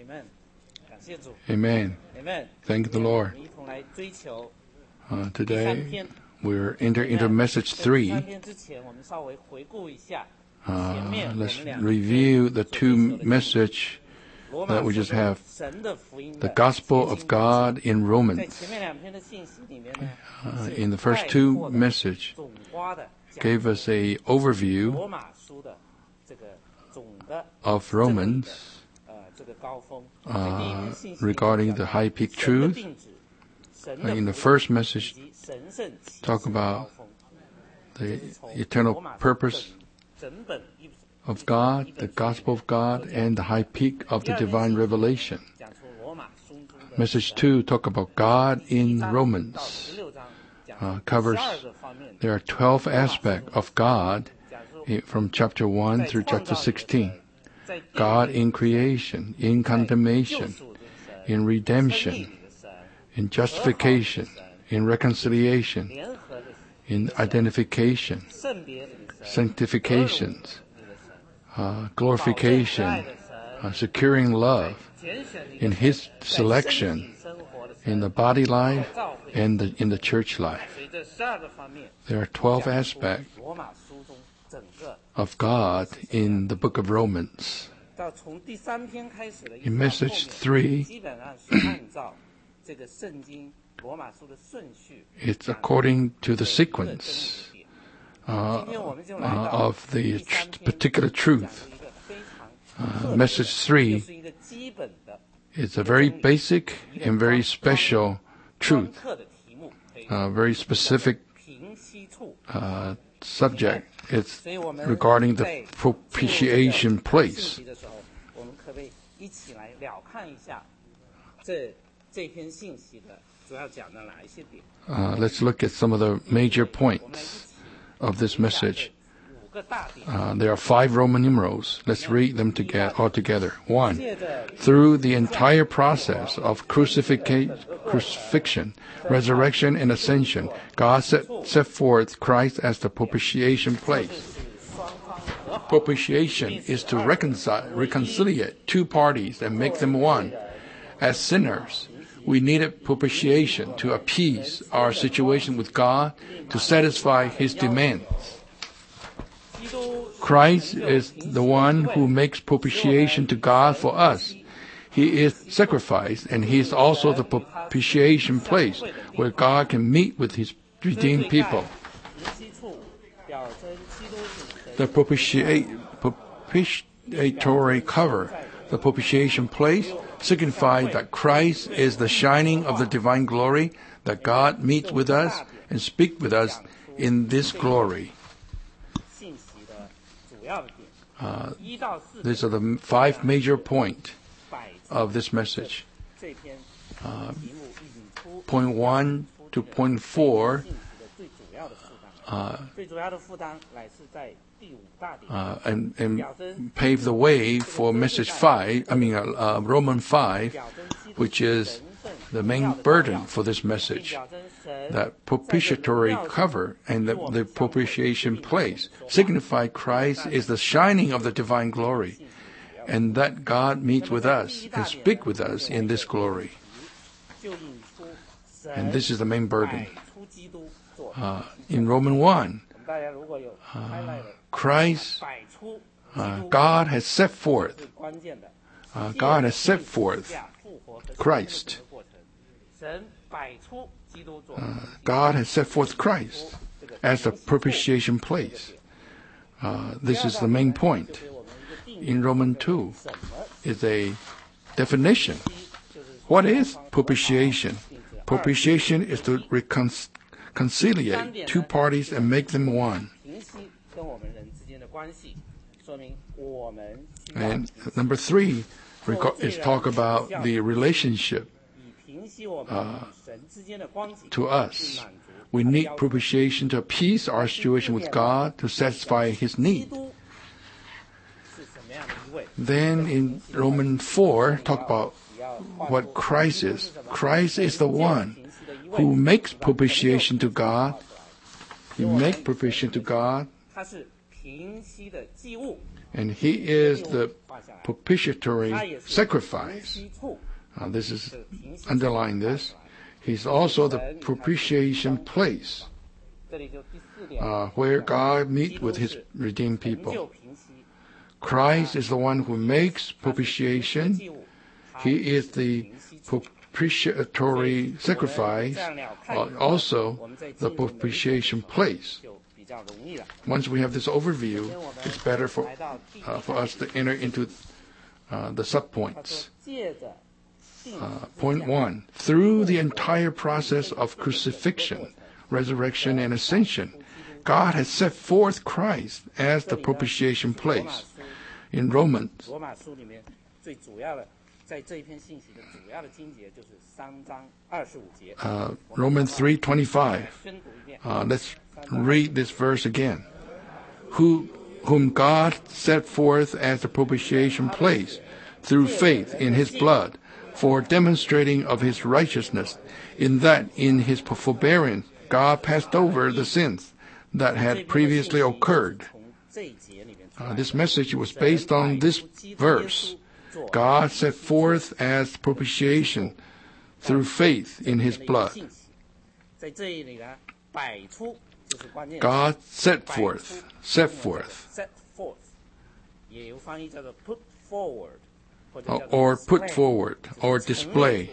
Amen. Thank the Lord. Today we're into message 3. Let's review the two messages that we just have. The gospel of God in Romans. In the first two messages, gave us a overview of Romans regarding the high peak truth. In the first message, talk about the eternal purpose of God, the gospel of God, and the high peak of the divine revelation. Message 2 talk about God in Romans. There are 12 aspects of God from chapter 1 through chapter 16. God in creation, in condemnation, in redemption, in justification, in reconciliation, in identification, sanctification, glorification, securing love, in His selection, in the body life, and in the church life. There are 12 aspects of God in the book of Romans. In message 3, it's according to the sequence of the particular truth. Message 3 is a very basic and very special truth, very specific subject. It's regarding the propitiation place. Let's look at some of the major points of this message. There are 5 Roman numerals. Let's read them all together. 1. Through the entire process of crucifixion, resurrection, and ascension, God set forth Christ as the propitiation place. Propitiation is to reconciliate two parties and make them one. As sinners, we needed propitiation to appease our situation with God, to satisfy His demands. Christ is the one who makes propitiation to God for us. He is sacrificed, and He is also the propitiation place where God can meet with His redeemed people. The propitiatory cover, the propitiation place, signifies that Christ is the shining of the divine glory, that God meets with us and speaks with us in this glory. These are the 5 major points of this message. Point 1 to point 4 and pave the way for message 5, Romans 5, which is the main burden for this message. That propitiatory cover and the propitiation place signify Christ is the shining of the divine glory, and that God meets with us and speaks with us in this glory. And this is the main burden. In Romans 1, Christ, God has set forth Christ. God has set forth Christ as the propitiation place. This is the main point. In Romans 2 is a definition. What is propitiation? Propitiation is to reconciliate two parties and make them one. And number 3 is talk about the relationship to us. We need propitiation to appease our situation with God, to satisfy His need. Then in Romans 4, talk about what Christ is. Christ is the one who makes propitiation to God. He makes propitiation to God. And he is the propitiatory sacrifice. This is underlying this. He's also the propitiation place where God meets with his redeemed people. Christ is the one who makes propitiation. He is the propitiatory sacrifice, also the propitiation place. Once we have this overview, it's better for us to enter into the subpoints. Point 1. Through the entire process of crucifixion, resurrection, and ascension, God has set forth Christ as the propitiation place. In Romans, Romans 3:25. Let's read this verse again. Whom God set forth as the propitiation place through faith in his blood, for demonstrating of his righteousness, in that in his forbearance God passed over the sins that had previously occurred. This message was based on this verse. God set forth as propitiation through faith in his blood. God set forth, or put forward, or display.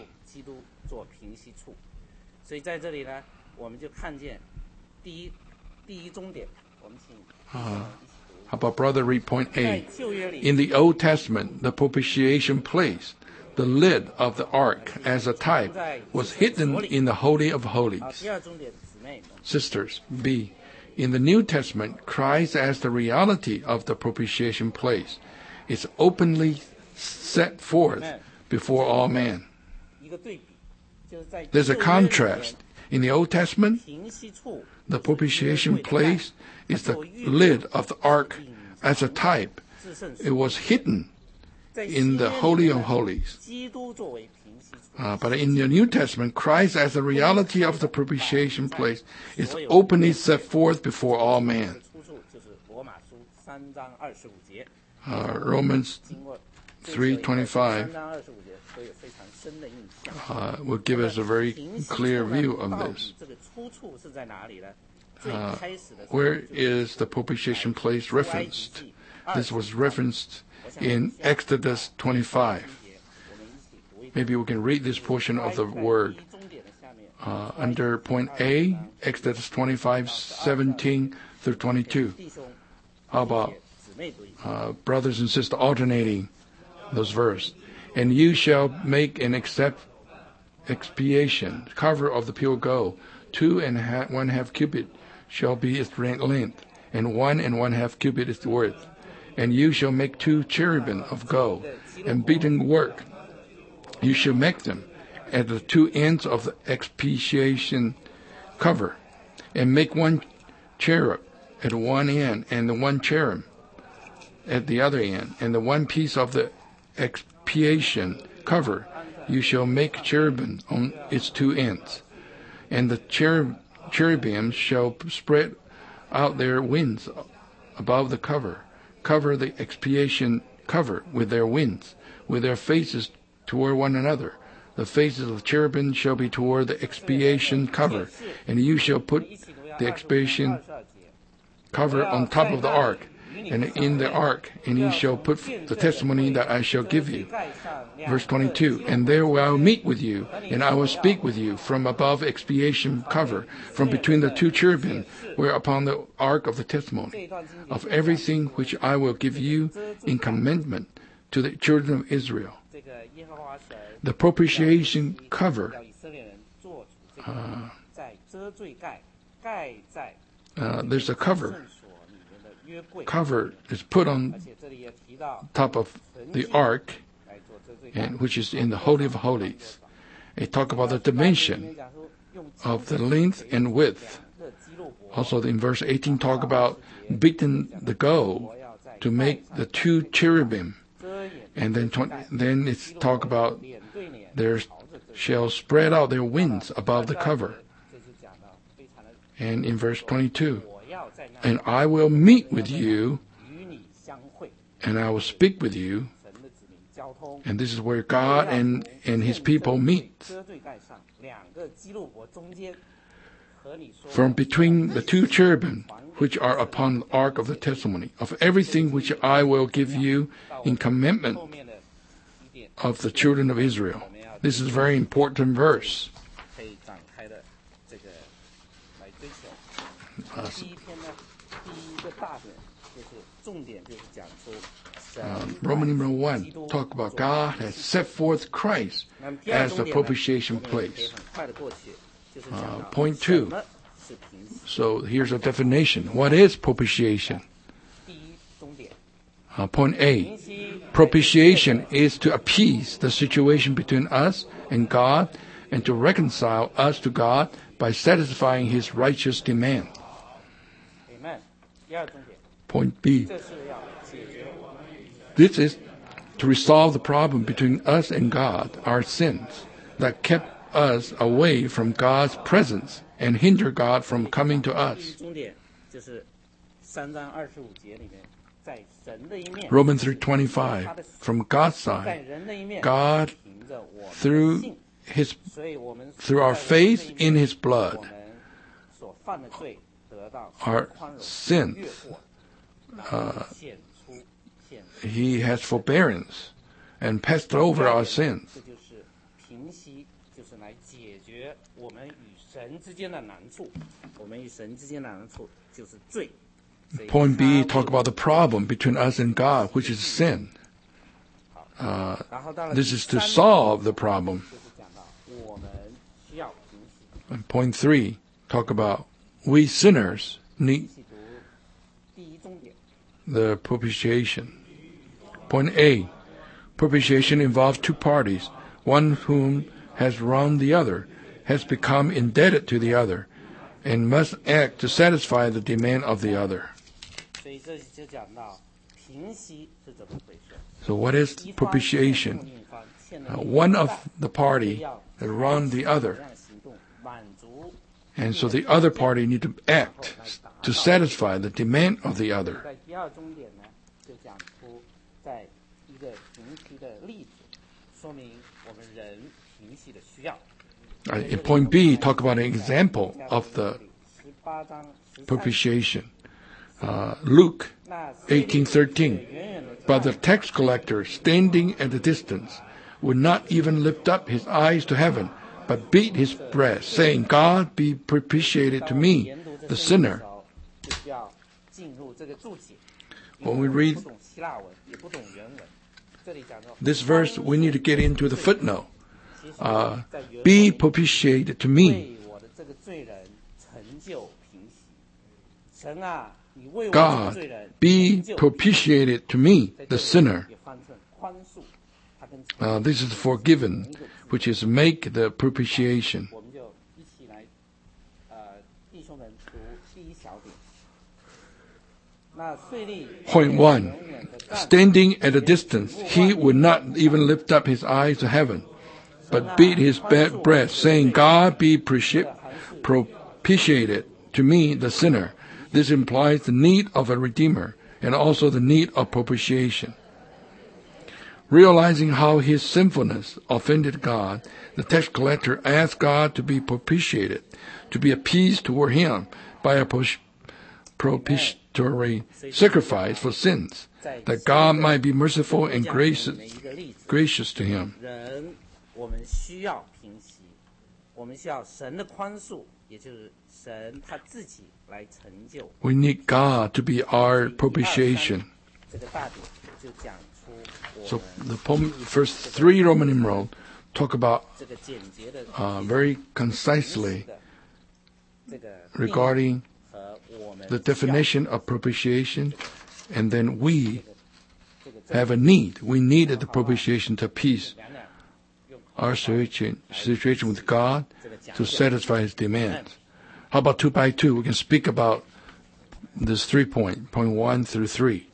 How about brother read point A? In the Old Testament, the propitiation place, the lid of the ark as a type, was hidden in the Holy of Holies. Sisters, B. In the New Testament, Christ as the reality of the propitiation place is openly set forth before all men. There's a contrast. In the Old Testament, the propitiation place is the lid of the ark as a type. It was hidden in the Holy of Holies. But in the New Testament, Christ as the reality of the propitiation place is openly set forth before all men. Romans 3:25 will give us a very clear view of this. Where is the propitiation place referenced? This was referenced in Exodus 25. Maybe we can read this portion of the word. Under point A, Exodus 25:17 through 22. How about brothers and sisters alternating those verses? And you shall make an expiation, cover of the pure gold, 2 1/2 cubit shall be its length, and 1 1/2 cubit its width. And you shall make 2 cherubim of gold, and beaten work. You shall make them at the 2 ends of the expiation cover, and make 1 cherub at one end, and the 1 cherub at the other end, and the 1 piece of the expiation cover you shall make cherubim on its 2 ends. And the cherubim shall spread out their wings above the cover the expiation cover with their wings, with their faces toward one another. The faces of the cherubim shall be toward the expiation cover, and you shall put the expiation cover on top of the ark, and in the ark, and ye shall put the testimony that I shall give you. Verse 22, and there will I meet with you, and I will speak with you from above expiation cover, from between the 2 cherubim, whereupon the ark of the testimony, of everything which I will give you in commandment to the children of Israel. The propitiation cover, there's a cover. Cover is put on top of the ark, and which is in the Holy of Holies. They talk about the dimension of the length and width. Also in verse 18 talk about beating the gold to make the 2 cherubim. And then it's talk about there shall spread out their wings above the cover. And in verse 22, and I will meet with you and I will speak with you. And this is where God and his people meet. From between the two cherubim, which are upon the ark of the testimony, of everything which I will give you in commandment of the children of Israel. This is a very important verse. Roman numeral 1 talk about God has set forth Christ as the propitiation place. Point 2. So here's a definition. What is propitiation? Point A. Propitiation is to appease the situation between us and God and to reconcile us to God by satisfying his righteous demand. Point B. This is to resolve the problem between us and God, our sins, that kept us away from God's presence and hinder God from coming to us. Romans 3:25. From God's side, God, through our faith in his blood, our sins, he has forbearance and passed over our sins. Point B, talk about the problem between us and God, which is sin. This is to solve the problem. And point 3, talk about we sinners need the propitiation. Point A, propitiation involves two parties, one whom has wronged the other, has become indebted to the other, and must act to satisfy the demand of the other. So what is propitiation? One of the party has wronged the other, and so the other party need to act to satisfy the demand of the other. In point B, talk about an example of the propitiation. Luke 18:13. But the tax collector, standing at a distance, would not even lift up his eyes to heaven, but beat his breast, saying, God be propitiated to me, the sinner. When we read this verse, we need to get into the footnote. Be propitiated to me. God, be propitiated to me, the sinner. This is forgiven, which is make the propitiation. Point 1. Standing at a distance, he would not even lift up his eyes to heaven, but beat his breast, saying, God be propitiated to me, the sinner. This implies the need of a redeemer and also the need of propitiation. Realizing how his sinfulness offended God, the tax collector asked God to be propitiated, to be appeased toward him by a propitiatory sacrifice for sins, that God might be merciful and gracious to him. We need God to be our propitiation. So the first 3 Roman numerals talk about very concisely regarding the definition of propitiation, and then we have a need. We needed the propitiation to appease our situation with God, to satisfy his demands. How about 2 by 2? We can speak about this 3 point 1 through 3.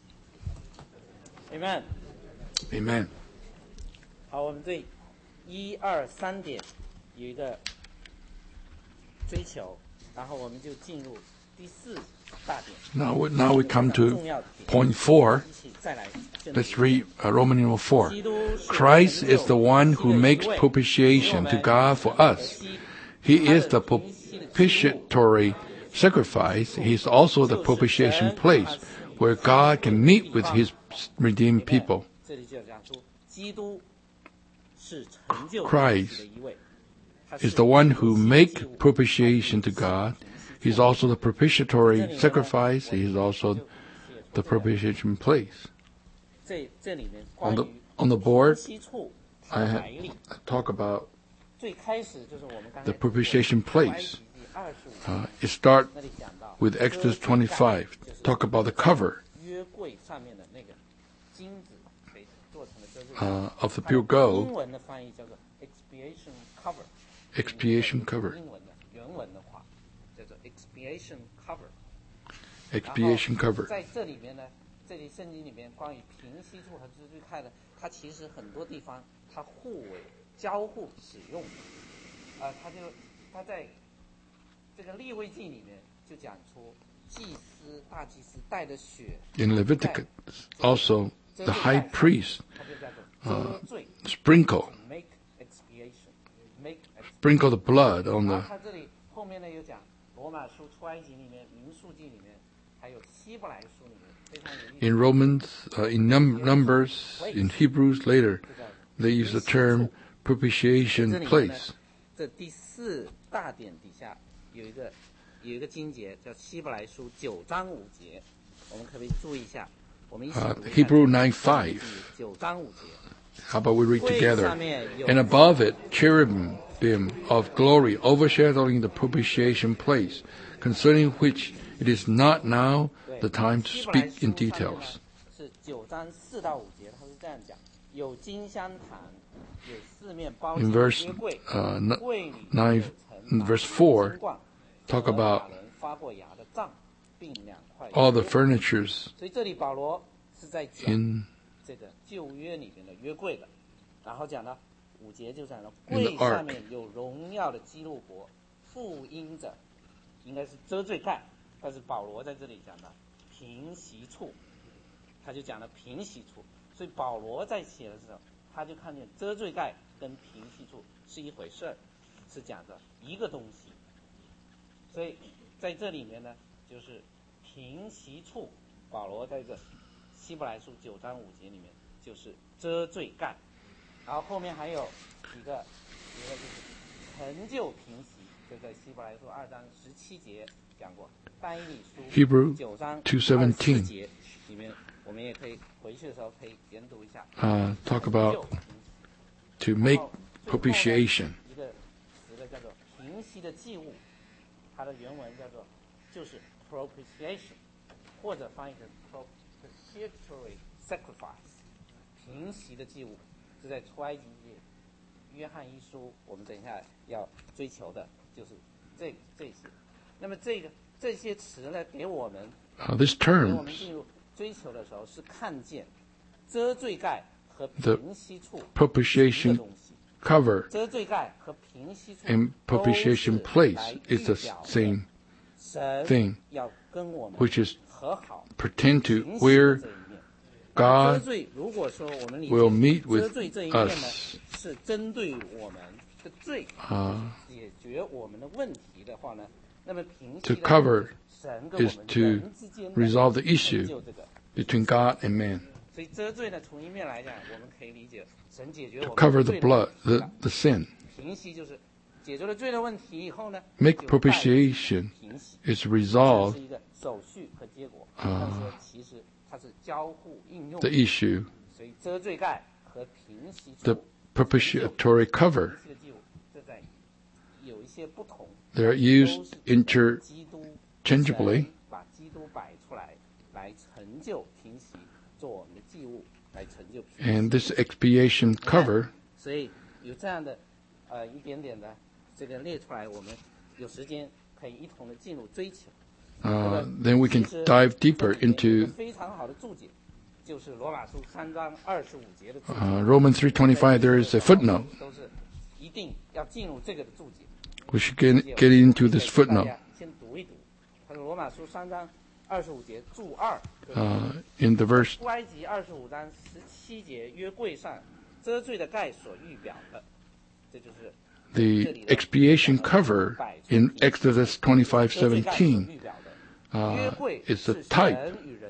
Amen. Amen. 好，我们对1、2、3点有一个追求，然后我们就进入第4 Now we come to point 4. Let's read Roman numeral 4. Christ is the one who makes propitiation to God for us. He is the propitiatory sacrifice. He is also the propitiation place where God can meet with His redeemed people. Christ is the one who makes propitiation to God. He's also the propitiatory sacrifice. He is also the propitiation place. On the board, I talk about the propitiation place. It starts with Exodus 25. Talk about the cover of the pure gold. Expiation cover. Expiation cover. 在这里面呢，这里圣经里面关于平息处和支支派的，它其实很多地方它互为交互使用。它在这个利未记里面就讲出大祭司带着血。 In Leviticus, also the high priest sprinkle the blood on the. 它这里后面呢有讲罗马书、出埃及里面、民数记里面，还有希伯来书里面非常有意思。 In Romans, in Numbers, in Hebrews later, they use the term propitiation place. 这第4大点底下有一个经节叫希伯来书9章5节，我们可不可以注意一下？我们一起读一下 Hebrew 9:5. 9章5节。 How about we read together? And above it, cherubim of glory overshadowing the propitiation place, concerning which it is not now the time to speak in details. 是9章4到5节，它是这样讲：有金香坛，有四面包金约柜，柜里 9, verse 4, talk about all the furnitures 所以这里保罗是在讲 in 这个旧约里面的约柜的，然后讲到5节就讲到柜上面有荣耀的基路伯，复印着应该是遮罪盖，但是保罗在这里讲到平息处，他就讲了平息处，所以保罗在写的时候，他就看见遮罪盖跟平息处是一回事儿，是讲的一个东西，所以在这里面呢，就是平息处，保罗在这希伯来书9章5节里面就是遮罪盖，然后后面还有一个就是成就平息，就在希伯来书2章17节讲过，但以理书9章24节里面，我们也可以回去的时候可以研读一下。 talk about to make propitiation. 一个词的叫做平息的祭物，它的原文叫做就是 propitiation， 或者翻译成 propitiatory sacrifice， 平息的祭物，是在出埃及记、约翰一书，我们等一下要追求的就是这些。那么这些词呢，给我们 This 给我 term, 们进入追求的时候，是看见遮罪盖和平息处 propitiation cover 遮罪盖和平息处 and propitiation place is the same thing, 要跟我们 which is 和好 pertain to where 遮 God 罪，如果说我们理 will 解 meet 遮 with 罪这一面呢， us. 是针对我们的罪，解决我们的问题的话呢，那么平息 To 的 cover 神跟我 is 们 to 人之间的 resolve the 成 issue 就这个。 between God and man. 所以遮罪呢，从一面来讲，我们可以理解神解决 To 我们 cover 的 the 罪的 blood, the sin. 平息就是解决了罪的问题以后呢 Make 就带来 propitiation 平息， is 这 resolve 是一个手续和结果。但是说其实它是交互应用 the 的， issue. 所以遮罪盖和平息 The 处 propitiatory cover, 平息的祭物，这在有一些不同， they're 都 used 是基督 interchangeably. 神把基督摆出来，来成就平息，做我们的祭物来成就平息。 And this expiation cover 所以有这样的一点点的这个列出来，我们有时间可以一同的进入追求。 then we can dive deeper 一个 into 非常好的注解，就是罗马书3章25节的注解。 Romans 3:25. There is a footnote. 都是一定要进入这个的注解。 We should get into this 大 footnote. 家先读一读。他说罗马书3章 25节注2， in the verse 出埃及25章17节约柜上遮罪的盖所预表的，这就是 the expiation cover in Exodus 25:17 is a type.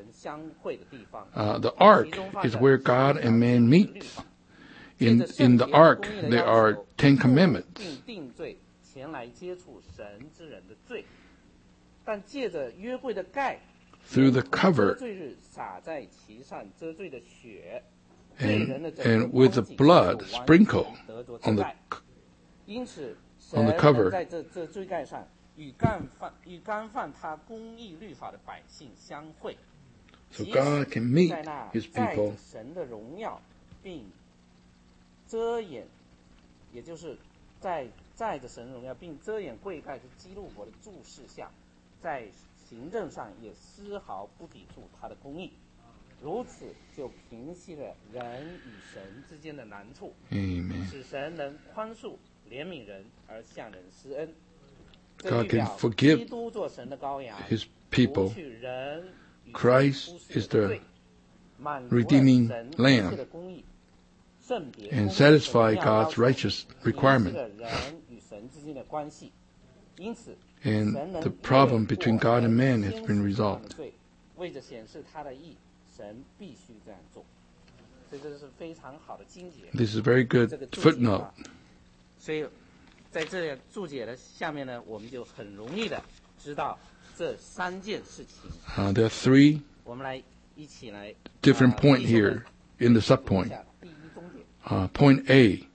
The ark is where God and man meet. In the ark, there are 10 commandments. 定罪前来接触神之人的罪，但借着约柜的盖 through the cover 遮罪日洒在其上遮罪的血 and with the blood sprinkled on the 因此 on the cover 在这罪盖上与干犯他公义律法的百姓相会， so God can meet 在那 his 载着 people 神的荣耀并遮掩，也就是载着神荣耀并遮掩柜盖是基路伯的注视下，在行政上也丝毫不抵触他的公义，如此就平息了人与神之间的难处， Amen. 使神能宽恕怜悯人而向人施恩。 God can forgive 基督做神的羔羊 his people. 除去人与 Christ 夫妻 is 的 the 罪，满足了 redeeming 神一 lamb 切的公义，圣别 and 公义 satisfy 神的要 God's 求， righteous 平息 requirement. 了人与神之间的关系，因此 And 神能 the problem 越过 between God and man has 天 been 使上 resolved. 的罪，为着显示他的义，神必须这样做。所以这是非常好的经节。 This is a very good 这个注解 footnote. 啊，所以在这个注解的下面呢，我们就很容易的知道这3件事情。 There are 3 我们来一起来 different points 弟兄们 here in the 读一 subpoint. 下第一中点。 Point A,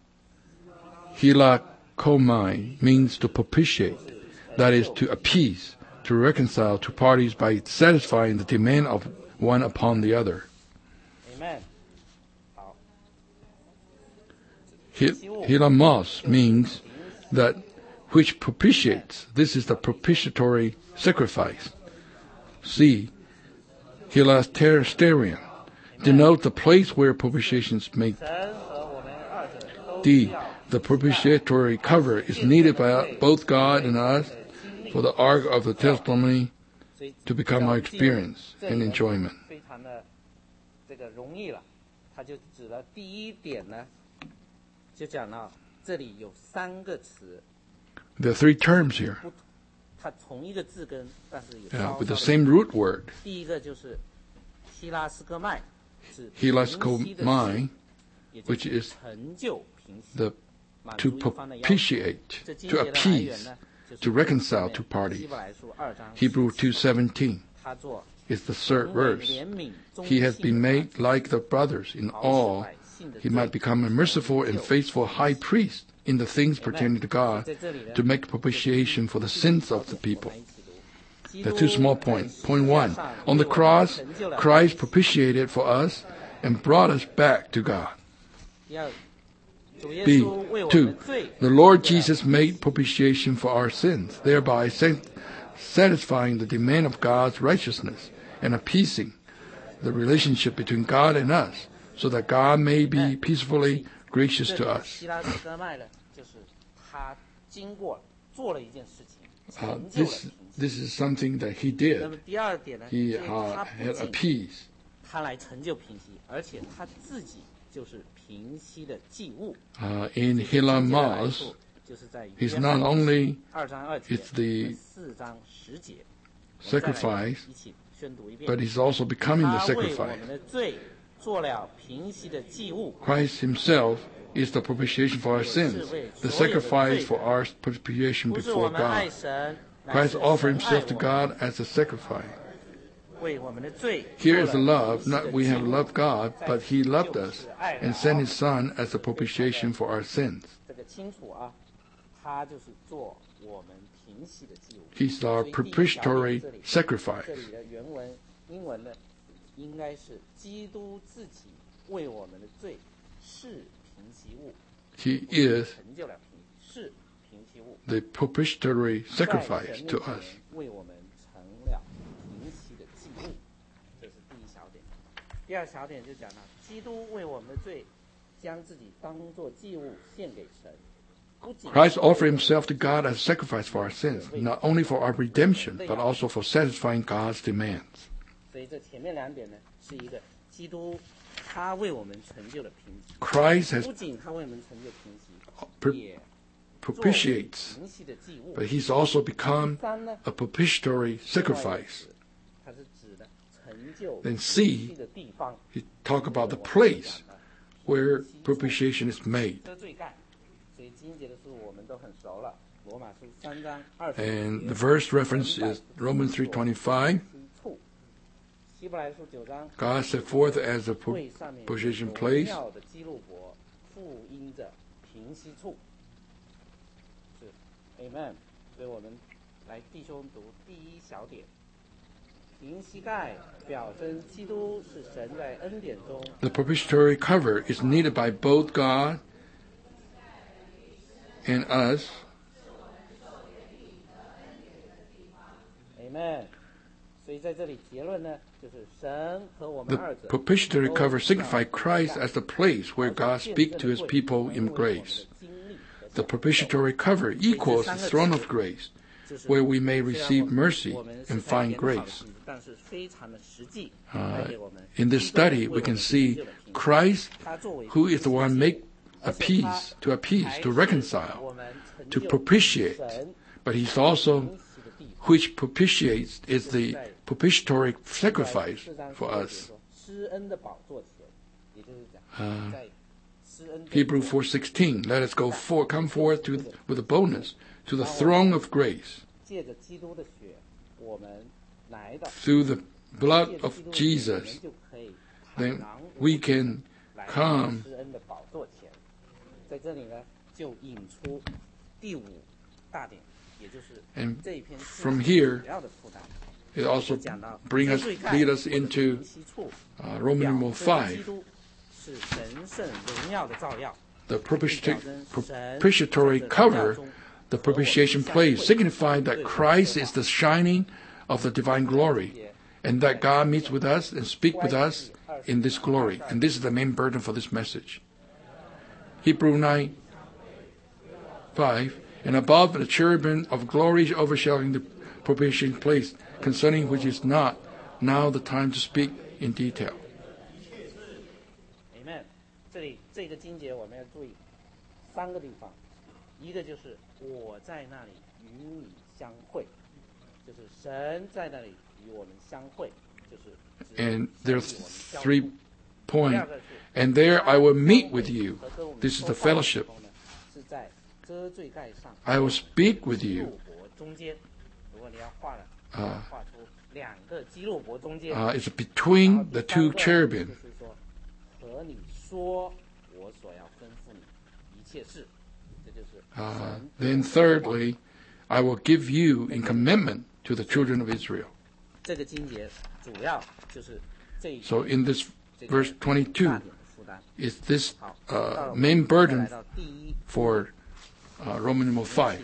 hilakomai means to propitiate, that is, to appease, to reconcile two parties by satisfying the demand of one upon the other. Amen。好， Hilamos means that which propitiates. This is the propitiatory sacrifice. C, hilasterion denotes the place where propitiations make. 神和我们二者都 D, the propitiatory cover is needed by both God and us for the ark of the testimony 所以 to become our experience and enjoyment. 非常的这个容易了，他就指了第一点呢，就讲到这里有3个词， There are 3 terms here 它同一个字根，但是有稍稍 with the 的 same root word. 第一个就是希拉斯科麦，是 Hilaskomai, 也就 which 是 is 成就平息， the 满 to 足一方的要求。 propitiate, 这经 to 节的来源 appease, 呢，就是 to reconcile two 希 parties. 伯来书2章 Hebrew 2:17 他做 is the third 因为 verse. 怜悯忠 He has 信 been 的 made 法 like the brothers in 好使 all. 百姓的 He 罪 might become a merciful and faithful high priest in the things pertaining to God 在这里呢 to make propitiation for the sins of the people. 我们一起读 There are 2 small points. Point 1, on the cross, Christ propitiated for us and brought us back to God. 第二，主耶 B, 稣为我们 2, 的罪 the Lord Jesus made propitiation for our sins, thereby satisfying the demand of God's righteousness and appeasing the relationship between God and us, so that God may be peacefully gracious 这 to 里 us. 希拉斯科麦呢，就是他经过做了一件事情，成就了 This, 平息。 this is something that he 那么 did. 第二点呢， He 就是他不 had 仅 appeased. 他来成就平息，而且他自己就是平息的祭物。 In 这经节的来 Hilamos, 处就是在 he's 约 not 翰 only 2章2节 it's the 4章10节，我们再来 sacrifice, 一起宣读一遍。 but he's also becoming the 他为我 sacrifice. 们的罪做了平息的祭物， Christ himself is the propitiation for our sins, the sacrifice for our propitiation 不是我 before 们爱 God. 神，乃 Christ 是 offered 神爱 himself to 我们， God as a sacrifice. 为我们的罪 Here is 做 the 了 love, 平息的 not we 祭 have 物 loved God, but he loved us and sent his Son as a propitiation for our sins. 这个清楚啊，他就是做我们平息的祭物。 He's our 所以第一小点 propitiatory 这里 sacrifice. 这里的原文英文呢，应该是基督自己为我们的罪是平息物， He 不是 is 成就了平是平息物， the propitiatory 在 sacrifice 神 to 面前 us. 为我们成了平息的祭物，这是第一小点。第二小点就讲到，基督为我们的罪，将自己当作祭物献给神， Christ offered himself to God as a sacrifice for our sins, not only for our redemption, but also for satisfying God's demands. 所以这前面两点呢，是一个基督他为我们成就了平息， Christ has 不仅他为我们成就平息， pro- 也 propitiates, 平息的祭物。 but he's also become 三呢， a propitiatory sacrifice. 它是指的成就 Then 平 C 息的地方。 He talk about the place where propitiation is made. 遮罪盖，所以经节的书我们都很熟了。罗马书3章20 And the verse reference is Romans 3:25. 希伯来书9章 God set forth as a 会上面 propitiation 荣 place. 耀的基路伯，复因着平息处。是 ，Amen。所以我们来弟兄读第一小点。平膝盖表征基督是神在恩典中 The propitiatory cover is needed by both God and us. Amen。所以在这里结论呢，就是神和我们 The 二者 propitiatory cover signifies Christ as the place where God speaks to his people in grace. The propitiatory cover equals the throne of grace, where we may receive mercy and find grace. In this study, we can see Christ, who is the one make appease, to reconcile, to propitiate, but he's also which propitiates is the propitiatory sacrifice for us. Hebrews 4:16. Let us come forth with a boldness to the throne of grace. Through the blood of Jesus, then we can come. And from here, it also lead us into Roman numeral 5. The propitiatory cover, the propitiation place, signifying that Christ is the shining of the divine glory, and that God meets with us and speaks with us in this glory. And this is the main burden for this message. Hebrews 9:5. And above the cherubim of glory overshadowing the propitiation place, concerning which is not now the time to speak in detail. Amen. 这个经节我们要注意3个地方，一个就是我在那里与你相会，就是神在那里与我们相会，就是。 And there's 3 points. And there I will meet with you. This is the fellowship. I will speak with you. It's between the 2 cherubim. Then thirdly, I will give you in commitment to the children of Israel. So in this verse 22 is this main burden for Roman numeral 5.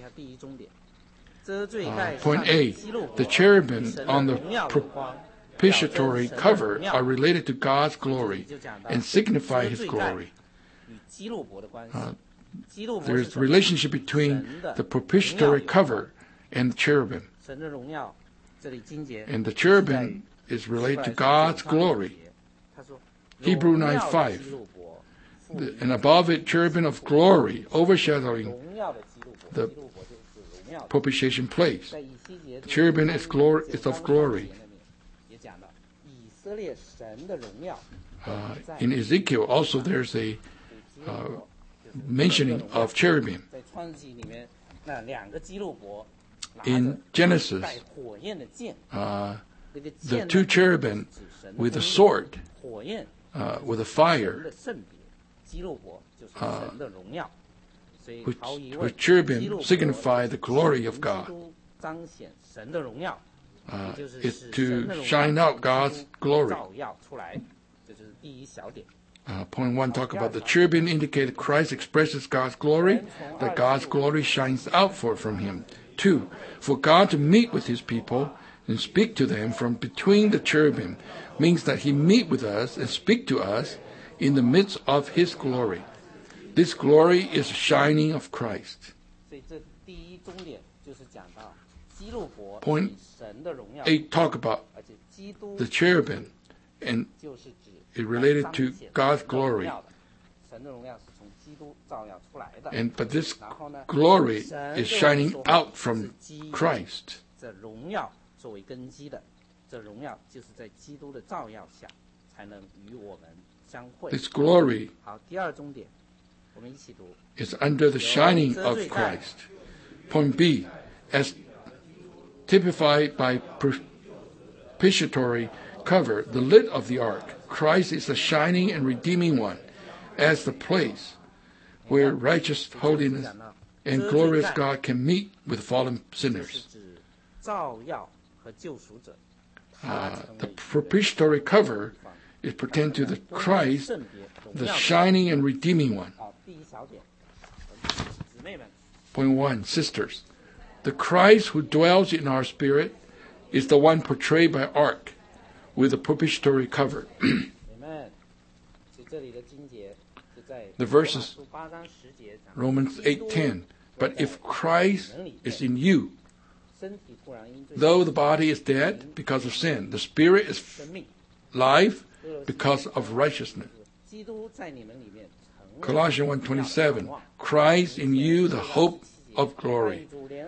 Point A, the cherubim on the propitiatory cover are related to God's glory and signify his glory. There is a relationship between the propitiatory cover and the cherubim. And the cherubim is related to God's glory. Hebrews 9:5. And above it, cherubim of glory overshadowing the propitiation place. Cherubim is of glory. In Ezekiel, also there's a mentioning of cherubim. In Genesis, the 2 cherubim with a sword, with a fire, which cherubim signify the glory of God. Is to shine out God's glory. Point 1 talk about the cherubim indicate Christ expresses God's glory, that God's glory shines out from him. 2, for God to meet with his people and speak to them from between the cherubim means that he meet with us and speak to us in the midst of his glory. This glory is shining of Christ. 所以这第一终点就是讲到基路伯 Point 以神的荣耀， 8 talk about 而且基督 the cherubim, and 就是指 it related 彰 to 显 God's 神的荣 glory. 耀的。神的荣耀是从基督照耀出来的。 But this 然后呢， glory 神 is 对我们 shining 说话 out 是 from 基于 Christ. 这荣耀作为根基的，这荣耀就是在基督的照耀下才能与我们相会。 This glory 好，第二终点，我们一起读。 is under the shining of Christ. Point B, as typified by propitiatory cover, the lid of the ark, Christ is the shining and redeeming one, as the place where righteous holiness and glorious God can meet with fallen 是 sinners. 指照耀和救赎者， The propitiatory cover is pertain to the Christ, 圣别荣 the 耀的。 shining and redeeming one. 好，第一小点，姊妹们， Point 1, sisters. The Christ who dwells in our spirit is the one portrayed by ark with the propitiatory cover. 你们，所以这里的经节就在 The verses 8章10节讲， Romans 8:10. But if Christ is in you, 身体突然因罪 though the body is dead because of sin, the spirit is 生命， life because of righteousness. 基督在你们里面成为 Colossians 1:27. Christ in you, the hope of glory.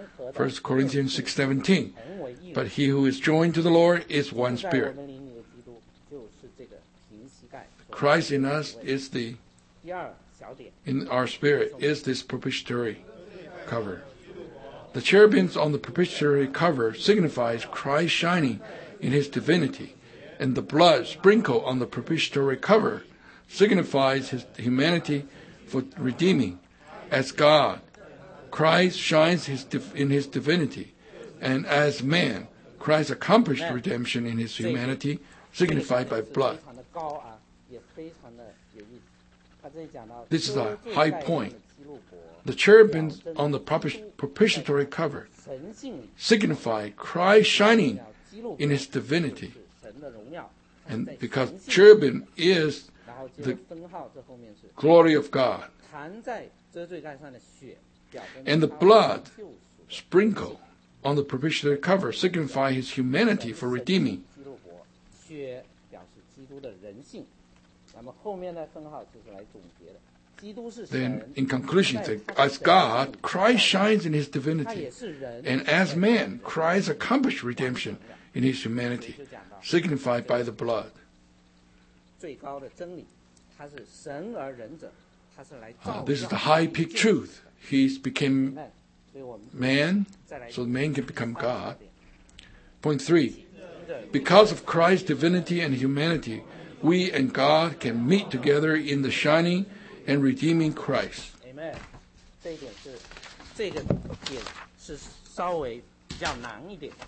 1 Corinthians 6:17. 成为义 But he who is joined to the Lord is one 在我 spirit. 们灵里的基督就是这个平膝盖。 Christ in us is the 第二小点， in our spirit is this propitiatory cover. The cherubims on the propitiatory cover signifies Christ shining in his divinity, and the blood sprinkled on the propitiatory cover signifies his humanity for redeeming. As God, Christ shines in his divinity, and as man, Christ accomplished redemption in his humanity, signified by blood. 非常的高昂，也非常的有意思。他这里讲到 This is a 遮罪 high 盖上的 point. 基路伯 The cherubims on the propitiatory cover 神性里 signify Christ shining 基路伯 in his divinity. 是神的荣耀， And 在 because 神性里 cherubim is 然后接 the 着分号，这后面是 glory of God, 含在遮罪盖上的血，表征 and the 他 blood 救赎的 sprinkle on the propitiatory cover signify his humanity for redeeming. 基路伯，血表示基督的人性。那么后面的分号就是来总结的，基督是 Then, 神， in conclusion, 在 say, 他的 as God, 神性里 Christ shines in his 他 divinity, 也是人， and as man, Christ accomplished redemption in his humanity, 就讲到 signified by the blood. 最高的真理，他是神而仁者，他是来照 This is 耀 the high peak truth. He's became 所以我们 man 再来 so man can become 3 God. 点 Point 3. 跟着 Because of Christ's divinity and humanity, we and God can meet together in the shining and redeeming Christ. Amen。这一点是这个点是稍微比较难一点。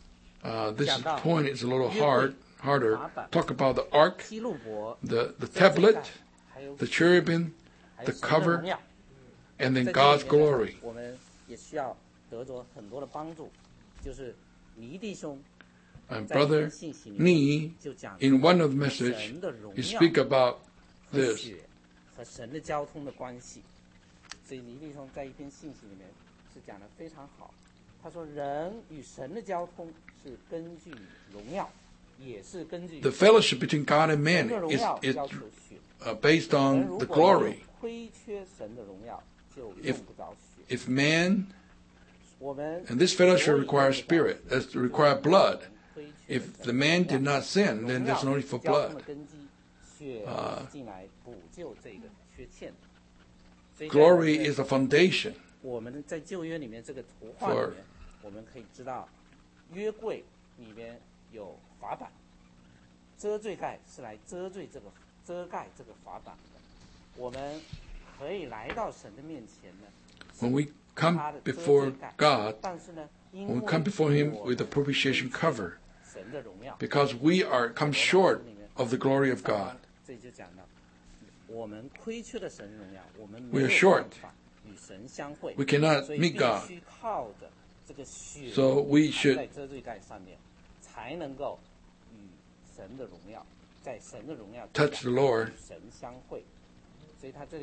This point is a little harder. Talk about the ark, 基路伯、 the 遮罪 tablet, 盖还有 the cherubim, 还有 the 神的 cover, 荣耀 and 在 then 这 God's 里面呢 glory. 我们也需要得着很多的帮助，就是黎弟兄 And 在一 Brother 篇信息里面 Nee, 就讲 in one of the message, 神的荣 he 耀 speak about 和 this. 血和神的交通的关系。所以黎弟兄在一篇信息里面是讲的非常好。他说，人与神的交通是根据荣耀，也是根据 The fellowship between God and 神 man 的荣 is, 耀 is 要求血。 based 人 on 如 the 果没有 glory. 亏缺神的荣耀，就 If- 用不着血。 If man, 我们 and this fellowship requires spirit, as require blood. 亏缺 If the man did not sin, then there's no need for 交通 blood. 的根基，血是进来补救这个缺陷的。所以在 Glory is a foundation 我们在旧约里面这个图画里 for 面，我们可以知道，约柜里面有法版，遮罪盖是来遮盖这个法版的。我们可以来到神的面前呢， when we 是 come 他的遮罪 before 盖 God, 但是呢，因 when 为 we come before Him 我 with the propitiation cover, 神的荣耀， because we are come short of the glory of God. 这就讲到我们亏缺的神荣耀，我们 We 没 are 有 short. 办法与神相会， We cannot 所以 meet 必 God. 须靠着这个血 So we 含 should 在遮罪盖上面，才能够与神的荣耀，在神的荣耀之 touch 下 the Lord. 与神相会。所以他这里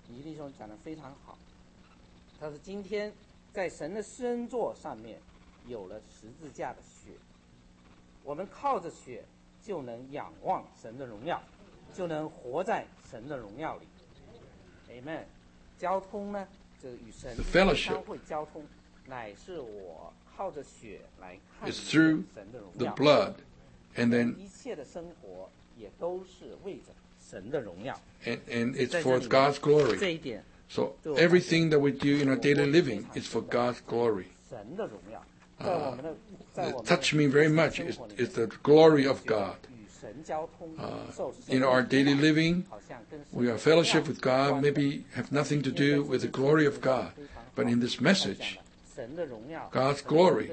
李弟兄讲得非常好。他说今天在神的施恩座上面有了十字架的血，我们靠着血就能仰望神的荣耀，就能活在神的荣耀里。Amen。交通呢，这与神相会交通，乃是我靠着血来看神的荣耀。 The blood, and then 一切的生活也都是为着神的荣耀。 And it's for God's glory. 这一点。 So everything that we do in our daily living is for God's glory. Touch me very much is the glory of God. In our daily living, we are fellowship with God, maybe have nothing to do with the glory of God. But in this message, God's glory.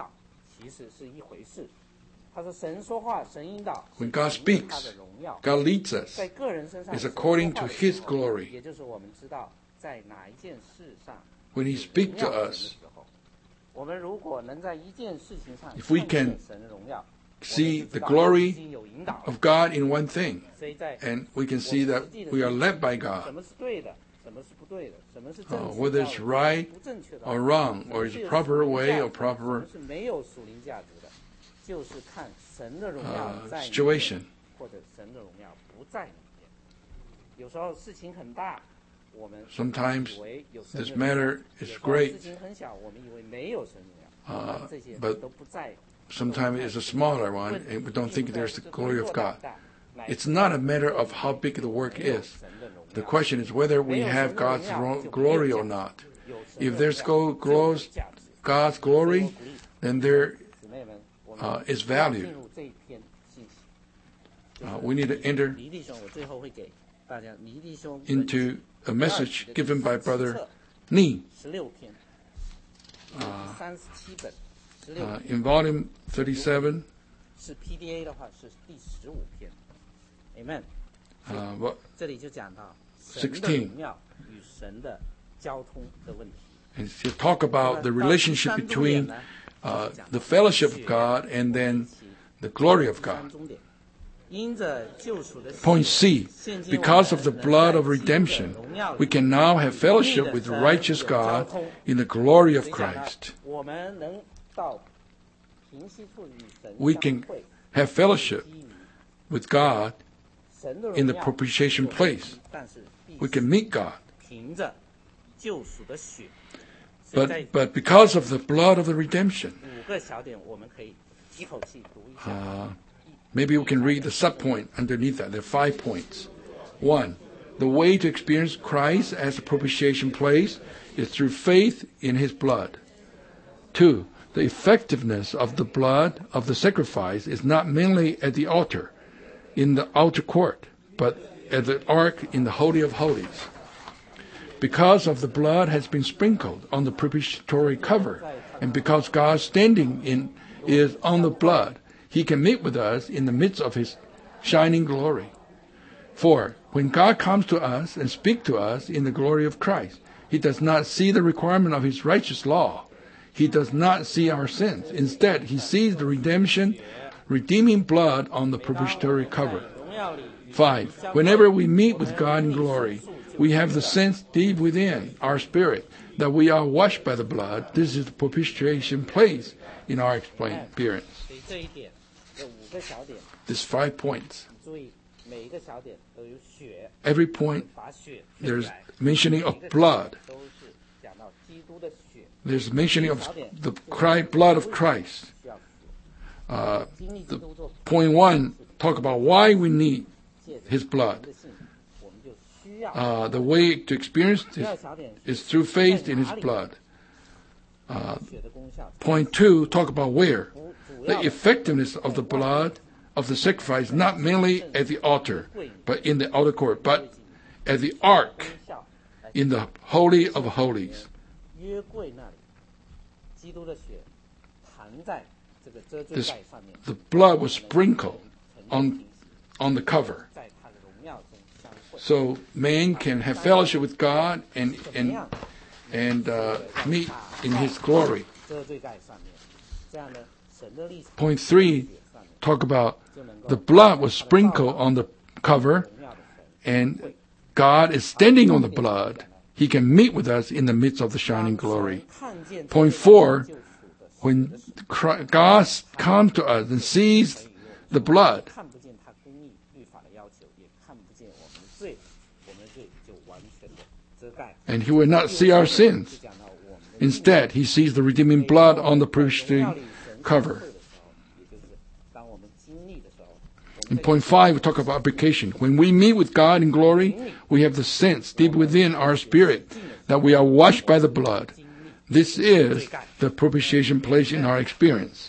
When God speaks, God leads us. It's according to His glory. When He speaks to us, if we can see the glory of God in one thing, and we can see that we are led by God, whether it's right or wrong, or it's proper way or proper situation. Sometimes this matter is great, but sometimes it's a smaller one, and we don't think there's the glory of God. It's not a matter of how big the work is. The question is whether we have God's glory or not. If there's God's glory, then there is value. We need to enter into a message given by Brother Ni in volume 37. Amen. 16. And to talk about the relationship between the fellowship of God and then the glory of God. Point C, because of the blood of redemption, we can now have fellowship with the righteous God in the glory of Christ. We can have fellowship with God in the propitiation place. We can meet God. But because of the blood of the redemption, maybe we can read the sub-point underneath that. There are 5 points. 1, the way to experience Christ as a propitiation place is through faith in His blood. 2, the effectiveness of the blood of the sacrifice is not mainly at the altar, in the outer court, but at the ark in the Holy of Holies. Because of the blood has been sprinkled on the propitiatory cover, and because God's standing is on the blood, He can meet with us in the midst of His shining glory. 4, when God comes to us and speaks to us in the glory of Christ, He does not see the requirement of His righteous law. He does not see our sins. Instead, He sees the redeeming blood on the propitiatory cover. 5, whenever we meet with God in glory, we have the sense deep within our spirit that we are washed by the blood. This is the propitiation place in our experience. These 5 points. Every point, there's mentioning of blood. There's mentioning of the blood of Christ. Point 1, talk about why we need His blood. The way to experience this is through faith in His blood. Point 2, talk about where. The effectiveness of the blood of the sacrifice, not merely at the altar, but in the outer court, but at the ark, in the Holy of Holies. The blood was sprinkled on the cover. So man can have fellowship with God and meet in His glory. Point 3, talk about the blood was sprinkled on the cover, and God is standing on the blood, He can meet with us in the midst of the shining glory. Point 4, when God comes to us and sees the blood, and He will not see our sins. Instead, He sees the redeeming blood on the propitiatory cover. In point 5, we talk about application. When we meet with God in glory, we have the sense deep within our spirit that we are washed by the blood. This is the propitiation place in our experience.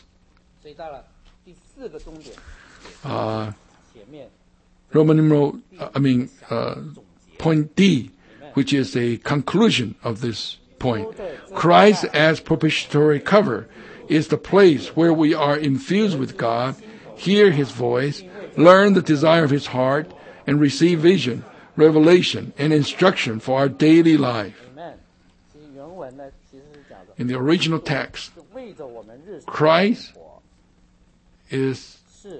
Point D, which is a conclusion of this point. Christ as propitiatory cover is the place where we are infused with God, hear His voice, learn the desire of His heart, and receive vision, revelation, and instruction for our daily life. In the original text, Christ is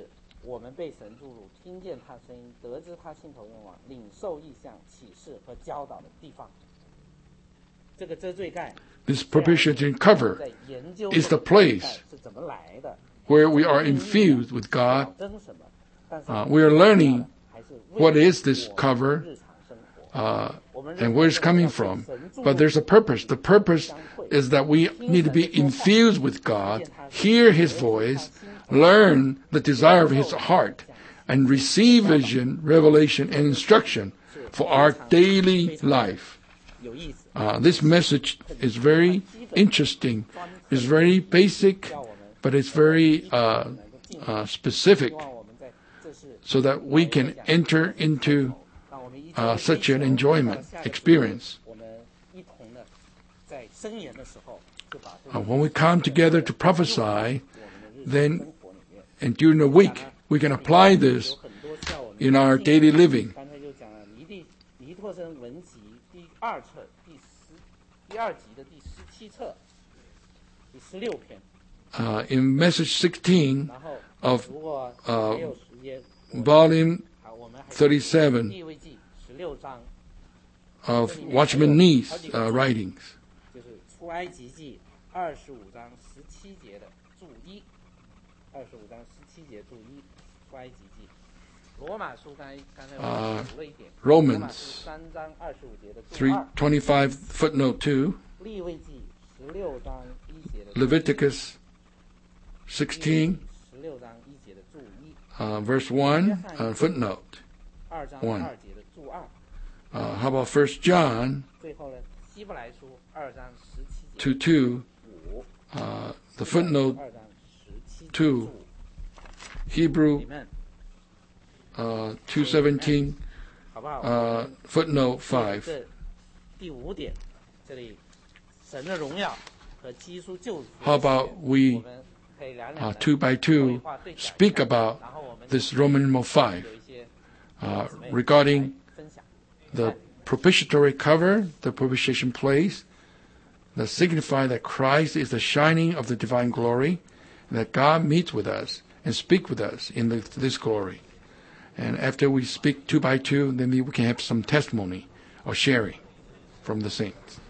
this propitiatory cover is the place where we are infused with God. We are learning what is this cover and where it's coming from. But there's a purpose. The purpose is that we need to be infused with God, hear His voice, learn the desire of His heart, and receive vision, revelation, and instruction for our daily life. This message is very interesting. It's very basic, but it's very specific, so that we can enter into such an enjoyment experience. When we come together to prophesy, then and during the week we can apply this in our daily living. In message 16 of volume 37 of Watchman Nee's writings. Romans 3:25 footnote 2, Leviticus 16 verse 1 footnote 1. How about 1 John 2:2, the footnote 2, Hebrew 2:17, footnote 5. How about we 2 by 2 speak about this Roman numeral 5 regarding the propitiatory cover, the propitiation place, that signify that Christ is the shining of the divine glory, and that God meets with us and speaks with us in this glory. And after we speak 2 by 2, then we can have some testimony or sharing from the saints.